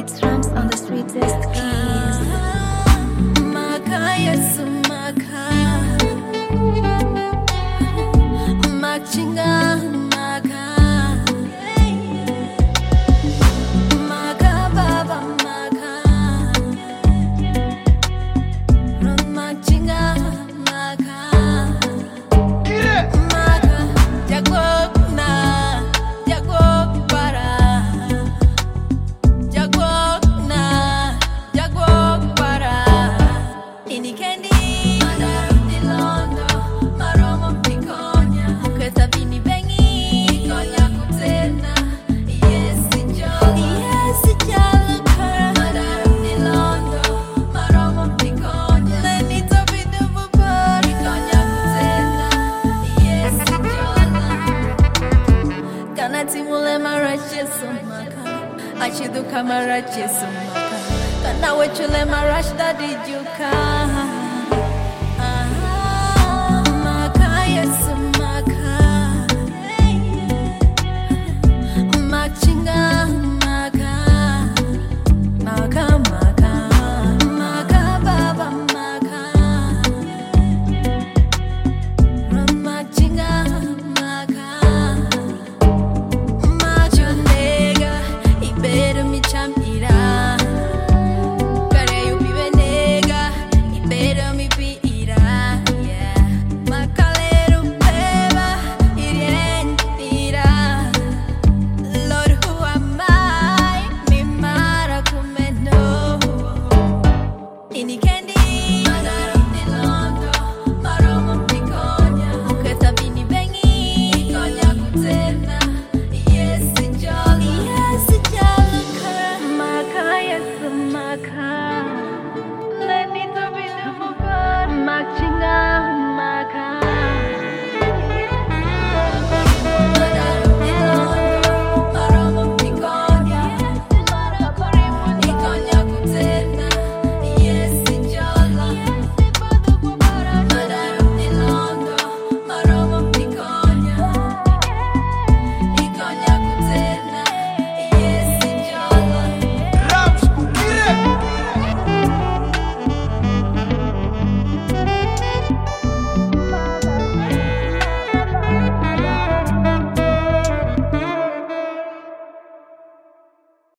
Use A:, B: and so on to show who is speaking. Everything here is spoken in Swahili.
A: It's rhymes on the sweetest keys.
B: Maka Yesu Maka Machinga Maka Maka Baba Maka Machinga Maka Maka Jacob na Jacob para Jacob na Jacob para Inikendi Madarudi Londo Maromo Pikonya Muketa bini bengi Pikonya kutena Yesi jalo kara Madarudi Londo Maromo Pikonya Lenito bidu bubor Pikonya kutena Yesi jalo Kana timule marache sumaka Achiduka marache sumaka Kana wechule marash dadi juka